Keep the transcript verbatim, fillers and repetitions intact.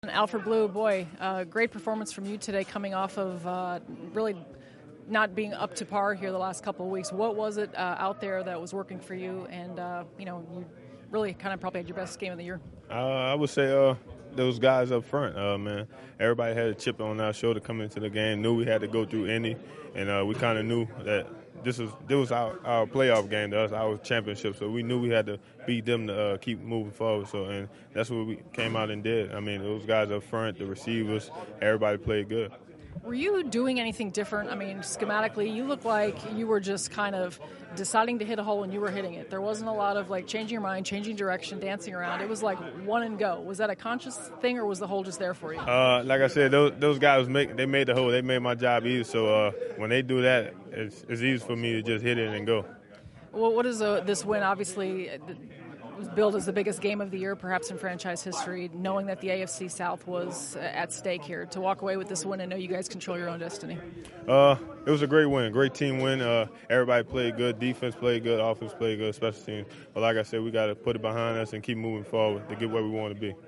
Alfred Blue, boy, uh, great performance from you today, coming off of uh, really not being up to par here the last couple of weeks. What was it uh, out there that was working for you? And uh, you know, you really kind of probably had your best game of the year. Uh, I would say uh, those guys up front, uh, man. Everybody had a chip on our shoulder coming into the game. Knew we had to go through Indy, and uh, we kind of knew that this was this was our, our playoff game to us, our championship. So we knew we had to beat them to uh, keep moving forward. So and that's what we came out and did. I mean, those guys up front, the receivers, everybody played good. Were you doing anything different? I mean, schematically, you look like you were just kind of deciding to hit a hole and you were hitting it. There wasn't a lot of like changing your mind, changing direction, dancing around. It was like one and go. Was that a conscious thing, or was the hole just there for you? Uh, like I said, those, those guys make they made the hole. They made my job easy. So uh, when they do that, it's, it's easy for me to just hit it and go. Well, what is uh, this win? Obviously, it was billed as the biggest game of the year, perhaps in franchise history, knowing that the A F C South was at stake here. To walk away with this win and know you guys control your own destiny. Uh, it was a great win, great team win. Uh, everybody played good, defense played good, offense played good, special teams. But like I said, we got to put it behind us and keep moving forward to get where we want to be.